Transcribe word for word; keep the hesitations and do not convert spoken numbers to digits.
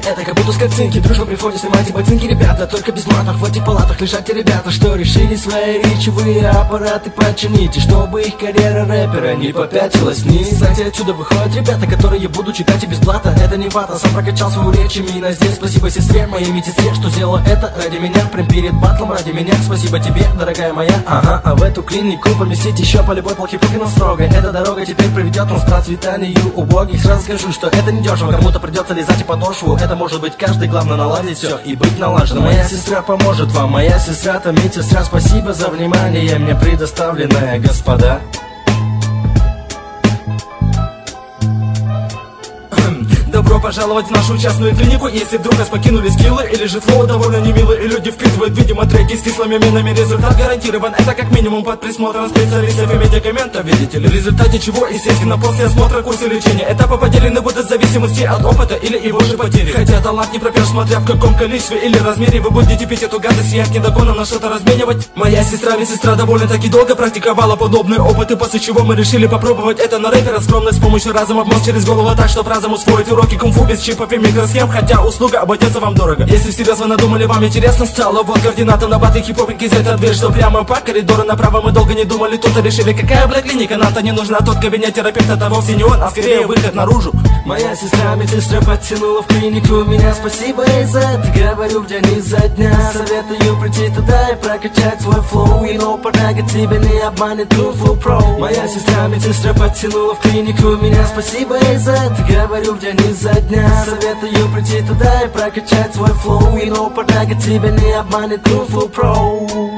Это как будто с картинки, дружба приходит, снимайте ботинки, ребята. Только без матов в этих палатах лежат те ребята, что решили свои речевые аппараты починить, и чтобы их карьера рэпера не попятилась вниз. Кстати, отсюда выходят ребята, которые буду читать и без блата. Это не вата, сам прокачал свою речь, и на здесь. Спасибо сестре, моей медсестре, что сделала это ради меня. Прям перед батлом ради меня. Спасибо тебе, дорогая моя. Ага, а в эту клинику поместить еще по любой полхипуки, но строго. Эта дорога теперь приведет нас к процветанию убогих. Сразу скажу, что это не дешево, кому-то придется лизать и подошву. Это может быть каждый, главное наладить все и быть налаженным. Моя сестра поможет вам, моя сестра-то медсестра. Спасибо за внимание мне предоставленное, господа. Добро пожаловать в нашу частную клинику. Если вдруг нас покинули скиллы или же флоу довольно немилы, и люди вписывают, видимо, треки с кислыми минами, результат гарантирован. Это как минимум под присмотром специалистов и медикаментов, видите ли. В результате чего, естественно, после осмотра курса лечения этапы поделены будут в зависимости от опыта или его же потери. Хотя талант не пропьешь, смотря в каком количестве или размере вы будете пить эту гадость, я не догону на что-то разменивать. Моя сестра, медсестра довольно-таки долго практиковала подобные опыты, после чего мы решили попробовать это на рэпера. Скромность с помощью разума в мозг через голову, так что разом усвоить уроки кунг-фу без чипов и микросхем, хотя услуга обойдется вам дорого. Если всерьез вы надумали, вам интересно стало, вот координаты на баты хип-хопинг из этой дверь, что прямо по коридору направо. Мы долго не думали, тут решили, какая, бля, клиника, нам-то не нужна. Тот кабинет терапевта, это вовсе не он, а скорее выход наружу. Моя сестра, медсестра подтянула в клинику меня, спасибо ей за это, говорю в день изо дня. Советую прийти туда и прокачать свой флоу, и но подага тебя не обманет Кунг-фу Про. Моя сестра, медсестра подтянула в клинику меня, спасибо ей за это, говорю в день изо дня. Советую прийти туда и прокачать свой флоу, и но подага тебя не обманет Кунг-фу Про.